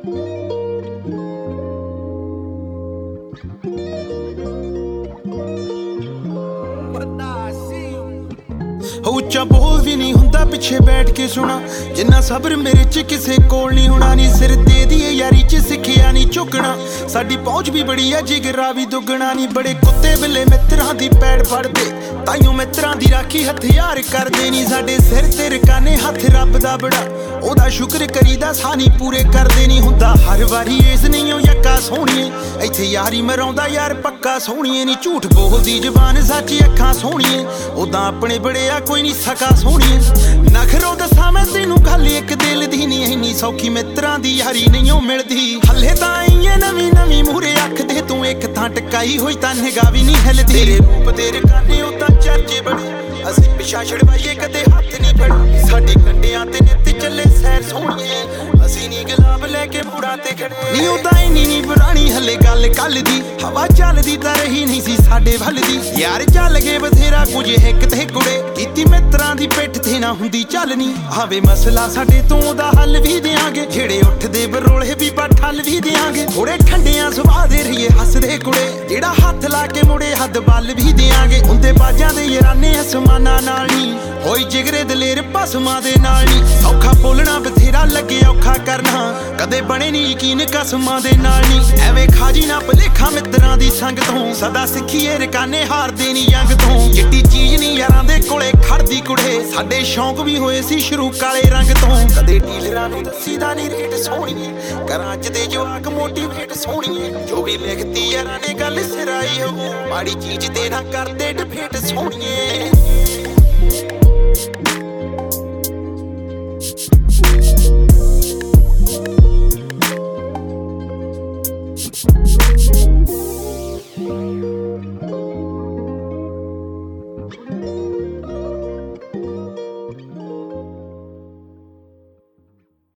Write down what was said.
ਉੱਚਾ ਬੋਲ ਵੀ ਨਹੀਂ ਹੁੰਦਾ ਪਿੱਛੇ ਬੈਠ ਕੇ ਸੁਣਾ ਜਿੰਨਾ ਸਬਰ ਮੇਰੇ ਚ ਕਿਸੇ ਕੋਲ ਨਹੀਂ ਹੋਣਾ ਨੀ ਸਿਰ ਦੇ ਦੀਏ ਯਾਰੀ ਚ ਸਿੱਖਿਆ ਨਹੀਂ ਝੁਕਣਾ ਸਾਡੀ ਪਹੁੰਚ ਵੀ ਬੜੀ ਆ ਜਿਗਰਾ ਵੀ ਦੁੱਗਣਾ ਨੀ ਬੜੇ ਕੁੱਤੇ ਬਿੱਲੇ ਮਿੱਤਰਾਂ ਦੀ ਪੈੜ ਫੜਦੇ ਤਾਈਓ ਮਿੱਤਰਾਂ ਦੀ ਰਾਖੀ ਹਥਿਆਰ ਕਰਦੇ ਨੀ ਸਾਡੇ ਸਿਰ ਤੇ ਰਕਾਨੇ ਹੱਥ ਰੱਬ ਦਾ ਬੜਾ ਉਹਦਾ ਸ਼ੁਕਰ ਕਰੀਦਾ ਸਾਨੀ ਪੂਰੇ ਕਰਦੇ ਨਹੀਂ ਹੁੰਦਾ ਹਰ ਵਾਰੀ ਇਸ ਨਹੀਂ ਉਹ ਯੱਕਾ ਸੋਹਣੀਏ ਇੱਥੇ ਯਾਰੀ ਮਰਾਉਂਦਾ ਯਾਰ ਪੱਕਾ ਸੋਹਣੀਏ ਨੀ ਝੂਠ ਬੋਲਦੀ ਜ਼ਬਾਨ ਸੱਚੀ ਅੱਖਾਂ ਸੋਹਣੀਏ ਉਦਾਂ ਆਪਣੇ ਬੜੇ ਆ ਕੋਈ ਨਹੀਂ ਸਕਾ ਸੋਹਣੀਏ ਨਖਰੋ ਦੱਸਾਂ ਮੈਂ ਤੈਨੂੰ ਗੱਲ ਇੱਕ ਦਿਲ ਦੀ ਨਹੀਂ ਇੰਨੀ ਸੌਖੀ ਮਿੱਤਰਾਂ ਦੀ ਯਾਰੀ ਨਹੀਂ ਉਹ ਮਿਲਦੀ ਹੱਲੇ ਤਾਂ ਆਈਏ ਨਵੀਂ ਨਵੀਂ ਮੂਹਰੇ ਅੱਖਦੇ ਤੂੰ ਇੱਕ ਥਾਂ ਟਕਾਈ ਹੋਈ ਤਾਂ ਨਿਗਾਹ ਵੀ ਨਹੀਂ ਹਿਲਦੀ ਤੇਰੇ ਰੂਪ ਦੇ ਰਕਾਨੇ ਉਹ ਤਾਂ ਚਰਚੇ ਬੜੇ ਅਸੀਂ ਪਿਛਾ ਛੜਵਾਈਏ ਕਦੇ ਹੱਥ ਨਹੀਂ ਫੜੇ ਸਾਡੇ ਕੰਡਿਆਂ ਤੇ ਨਿੱਤ ਚੱਲੇ ਸੈਰ ਸੋਹਣੀਏ ਅਸੀਂ ਨੀ ਗੁਲਾਬ ਲੈ ਕੇ ਮੂੜਾਂ ਤੇ ਖੜੇ ਨੀ ਉਦਾਂ ਇੰਨੀ ਨੀ ਪੁਰਾਣੀ ਹੱਲੇ ਗੱਲ ਕੱਲ ਦੀ ਹਵਾ ਚੱਲਦੀ ਤਾਂ ਰਹੀ ਨਹੀਂ ਸੀ ਸਾਡੇ ਵੱਲ ਦੀ ਯਾਰ ਚੱਲ ਗਏ ਬਥੇਰਾ ਕੁਝ ਹਿੱਕ ਤੇ ਕੁੜੇ ਕੀਤੀ ਮਿੱਤਰਾਂ ਦੀ ਪਿੱਠ ਤੇ ਨਾ ਹੁੰਦੀ ਚੱਲਣੀ ਆਵੇ ਮਸਲਾ ਸਾਡੇ ਤੋਂ ਉਹਦਾ ਹੱਲ ਵੀ ਦਿਆਂਗੇ ਜਿਹੜੇ ਉੱਠਦੇ ਬਰੋਲੇ ਵੀ ਠੱਲ ਵੀ ਦਿਆਂਗੇ ਥੋੜੇ ਠੰਡਿਆਂ ਸੁਭਾਅ ਦੇ ਰਹੀਏ ਹੱਸਦੇ ਕੁੜੇ ਜਿਹੜਾ ਹੱਥ ਲਾ ਕੇ ਮੁੜੇ ਹੱਦ ਬੱਲ ਵੀ ਦਿਆਂਗੇ ਹੁੰਦੇ ਬਾਜਾਂ ਦੇ ਯਾਰਾਨੇ ਅਸਮਾਨਾਂ ਨਾਲ ਨਹੀਂ ਹੋਈ ਜਿਗਰੇ ਦਲੇਰ ਪਸਮਾਂ ਦੇ ਨਾਲ ਨਹੀਂ ਔਖਾ ਬੋਲਣਾ ਬਥੇਰਾ ਲੱਗੇ ਔਖਾ ਕਰਨਾ ਕਦੇ ਬਣੇ ਨਹੀਂ ਯਕੀਨ ਕਸਮਾਂ ਦੇ ਨਾਲ ਨਹੀਂ ਐਵੇਂ ਖਾਜੀ ਨਾ ਭਲੇਖਾ ਮਿੱਤਰਾਂ ਦੀ ਸੰਗ ਤੋਂ ਸਦਾ ਸਿੱਖੀਏ ਰਕਾਨੇ ਹਾਰਦੇ ਨਹੀਂ ਜੰਗ ਤੋਂ ਜਿੱਡੀ ਚੀਜ਼ ਨਹੀਂ ਯਾਰਾਂ ਦੇ ਕੋਲੇ ਖੜਦੀ ਕੁੜੇ ਸਾਡੇ ਸ਼ੌਂਕ ਵੀ ਹੋਏ ਸੀ ਸ਼ੁਰੂ ਕਾਲੇ ਰੰਗ ਤੋਂ ਕਦੇ ਡੀਲਰਾਂ ਨੂੰ ਦੱਸੀਦਾ ਨਹੀਂ ਰੇਟ ਸੋਹਣੀਏ ਘਰਾਂ ਚ ਦੇ ਜਵਾਕ ਮੋਟੀਵੇਟ ਸੋਹਣੀਏ ਜੋ ਵੀ ਲਿਖਤੀ ਯਾਰਾਂ ਨੇ ਗੱਲ ਸਿਰਾਈ ਹੋ ਮਾੜੀ ਚੀਜ਼ ਤੇ ਨਾ ਕਰਦੇ ਡਿਬੇਟ ਸੋਹਣੀਏ